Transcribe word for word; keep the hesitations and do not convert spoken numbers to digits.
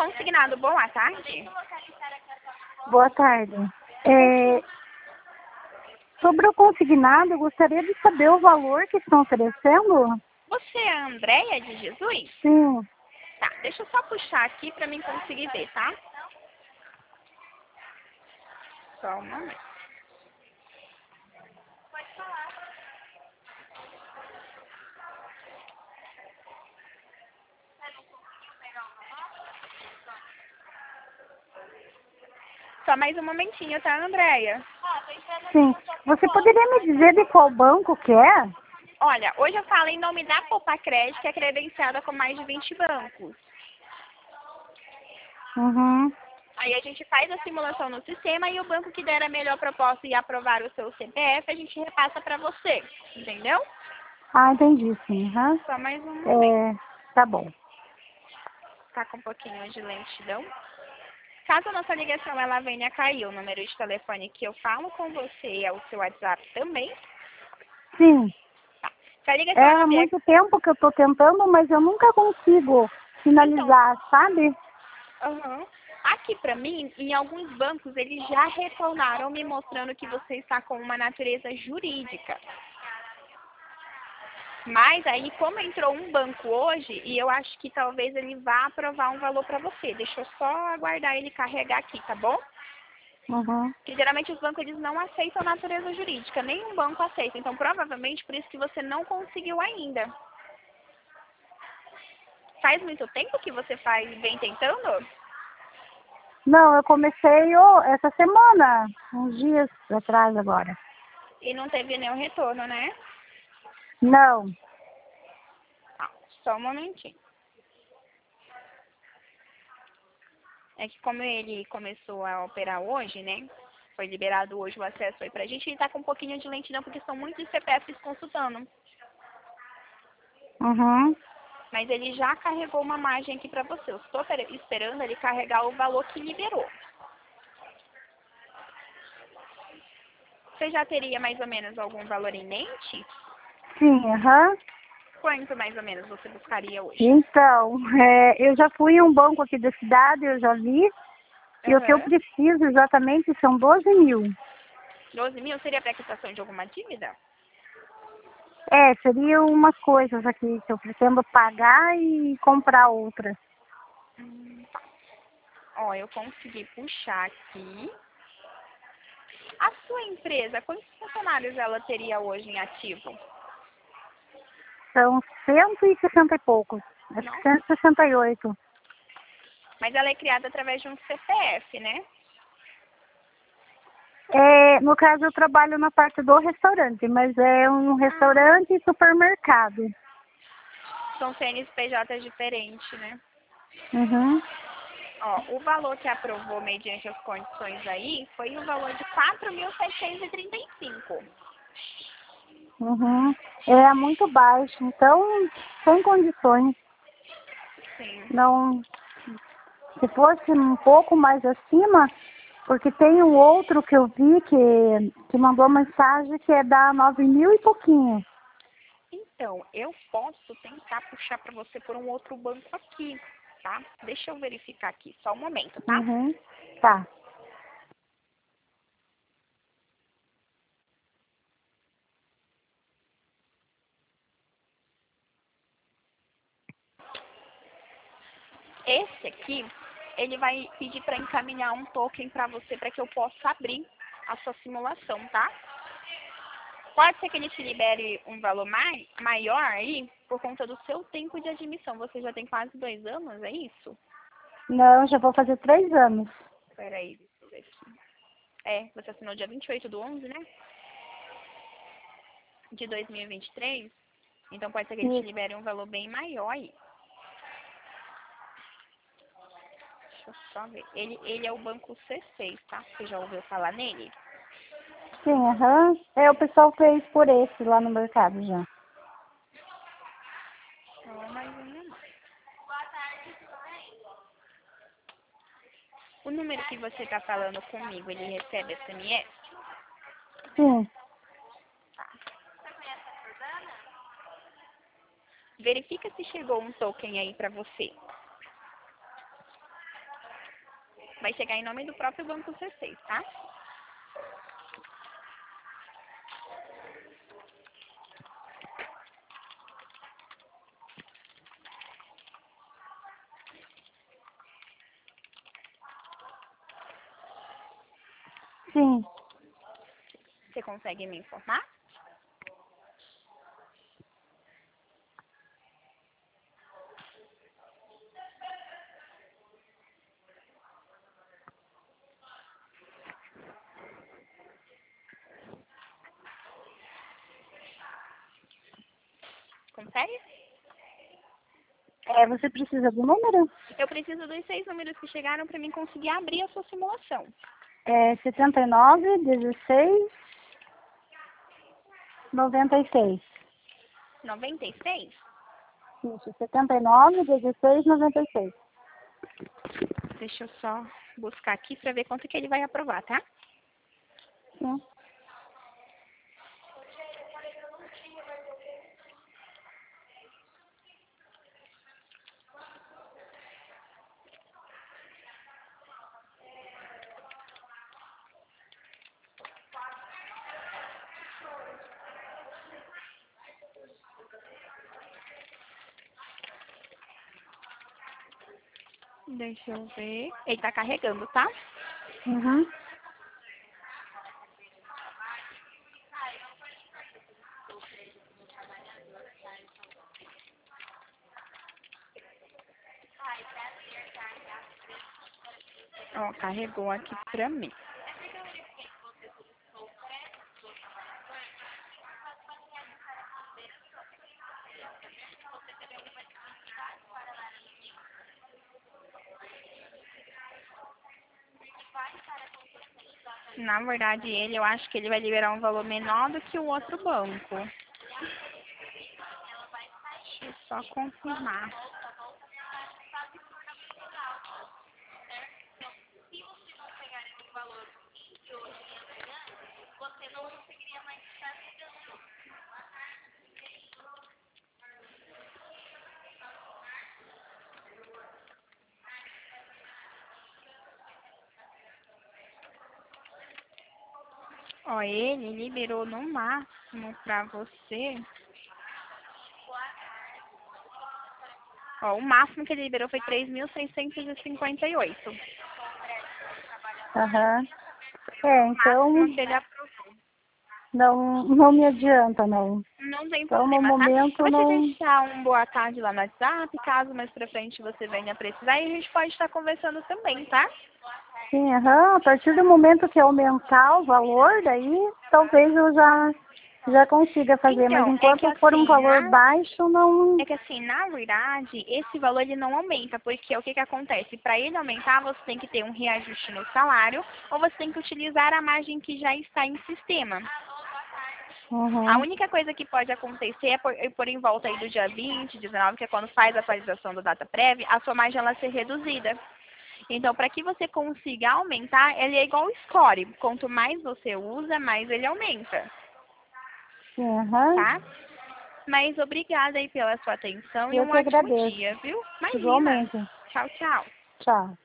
Consignado, boa tarde. Boa tarde. É, sobre o consignado, eu gostaria de saber o valor que estão oferecendo. Você é a Andréia de Jesus? Sim. Tá, deixa eu só puxar aqui pra mim conseguir ver, tá? Só um momento. Só mais um momentinho, tá, Andréia? Sim. Você poderia me dizer de qual banco que é? Olha, hoje eu falo em nome da Poupa Crédito, que é credenciada com mais de vinte bancos. Uhum. Aí a gente faz a simulação no sistema e o banco que der a melhor proposta e aprovar o seu C P F, a gente repassa pra você, entendeu? Ah, entendi, sim. Uhum. Só mais um momento. É, tá bom. Tá com um pouquinho de lentidão. Caso a nossa ligação ela venha a cair, o número de telefone que eu falo com você é o seu WhatsApp também. Sim. Se a ligação É ela há vier... muito tempo que eu tô tentando, mas eu nunca consigo Então, finalizar, sabe? uhum. Aqui pra mim, em alguns bancos, eles já retornaram me mostrando que você está com uma natureza jurídica. Mas aí, como entrou um banco hoje, e eu acho que talvez ele vá aprovar um valor para você. Deixa eu só aguardar ele carregar aqui, tá bom? Uhum. Porque geralmente os bancos eles não aceitam natureza jurídica, nenhum banco aceita. Então, provavelmente, por isso que você não conseguiu ainda. Faz muito tempo que você faz vem tentando? Não, eu comecei oh, essa semana, uns dias atrás agora. E não teve nenhum retorno, né? Não. Tá, só um momentinho. É que como ele começou a operar hoje, né? Foi liberado hoje o acesso aí pra gente, ele tá com um pouquinho de lentidão, porque são muitos C P Fs consultando. Uhum. Mas ele já carregou uma margem aqui pra você. Eu estou esperando ele carregar o valor que liberou. Você já teria mais ou menos algum valor em mente? Sim, aham. Quanto mais ou menos você buscaria hoje? Então, é, eu já fui em um banco aqui da cidade, eu já vi. E o que eu Aham. preciso exatamente são doze mil. doze mil seria para quitação de alguma dívida? É, seriam umas coisas aqui que eu pretendo pagar e comprar outras. Hum, tá. Ó, eu consegui puxar aqui. A sua empresa, quantos funcionários ela teria hoje em ativo? São cento e sessenta e poucos. Acho Não. que cento e sessenta e oito. Mas ela é criada através de um C P F, né? É, no caso, eu trabalho na parte do restaurante, mas é um Ah, restaurante e supermercado. são C N P Js diferentes, né? Uhum. Ó, o valor que aprovou mediante as condições aí foi o valor de quatro mil setecentos e trinta e cinco. Uhum. É muito baixo, então, sem condições. Sim. Não, se fosse um pouco mais acima, porque tem um outro que eu vi que, que mandou mensagem que é da nove mil e pouquinho. Então, eu posso tentar puxar para você por um outro banco aqui, tá? Deixa eu verificar aqui, só um momento, tá? Uhum. Tá. Esse aqui, ele vai pedir para encaminhar um token para você para que eu possa abrir a sua simulação, tá? Pode ser que ele te libere um valor mai, maior aí por conta do seu tempo de admissão. Você já tem quase dois anos, é isso? Não, já vou fazer três anos. Peraí, deixa eu ver aqui. É, você assinou dia vinte e oito do onze, né? De dois mil e vinte e três. Então pode ser que ele te Isso. libere um valor bem maior aí. Deixa eu só ver. Ele, ele é o banco C seis, tá? Você já ouviu falar nele? Sim, aham. É, o pessoal fez por esse lá no mercado já. Só mais uma. O número que você tá falando comigo, ele recebe S M S? Sim. Tá. Verifica se chegou um token aí pra você. Vai chegar em nome do próprio Banco C seis, tá? Sim. Você consegue me informar? Consegue? É, você precisa do número? Eu preciso dos seis números que chegaram para mim conseguir abrir a sua simulação. É setenta e nove, dezesseis, noventa e seis. noventa e seis? Isso, setenta e nove, dezesseis, noventa e seis. Deixa eu só buscar aqui para ver quanto que ele vai aprovar, tá? Sim. Deixa eu ver. Ele tá carregando, tá? Uhum. Ó, carregou aqui pra mim. Na verdade, ele, eu acho que ele vai liberar um valor menor do que o outro banco. Deixa eu só confirmar. Ó, ele liberou no máximo pra você. Ó, o máximo que ele liberou foi três mil seiscentos e cinquenta e oito. Aham. É, então Máximo que ele aprovou. não, não me adianta, não. Não tem Então, no problema, tá? momento, Eu vou te não... deixar um boa tarde lá no WhatsApp, caso mais pra frente você venha precisar, e a gente pode estar conversando também, tá? Sim, aham. A partir do momento que aumentar o valor, daí talvez eu já, já consiga fazer. Mas Então, é que enquanto for um assim, valor na, baixo, não... é que assim, na verdade, esse valor ele não aumenta, porque o que que acontece? Para ele aumentar, você tem que ter um reajuste no salário, ou você tem que utilizar a margem que já está em sistema. A Uhum. única coisa que pode acontecer é por, é por em volta aí do dia vinte, dezenove, que é quando faz a atualização do data prévia, a sua margem ela ser reduzida. Então, para que você consiga aumentar, ele é igual o score. Quanto mais você usa, mais ele aumenta, Sim, aham. tá? Mas obrigada aí pela sua atenção e Eu um que ótimo agradeço. dia, viu? Imagina. Igualmente. Tchau, tchau. Tchau.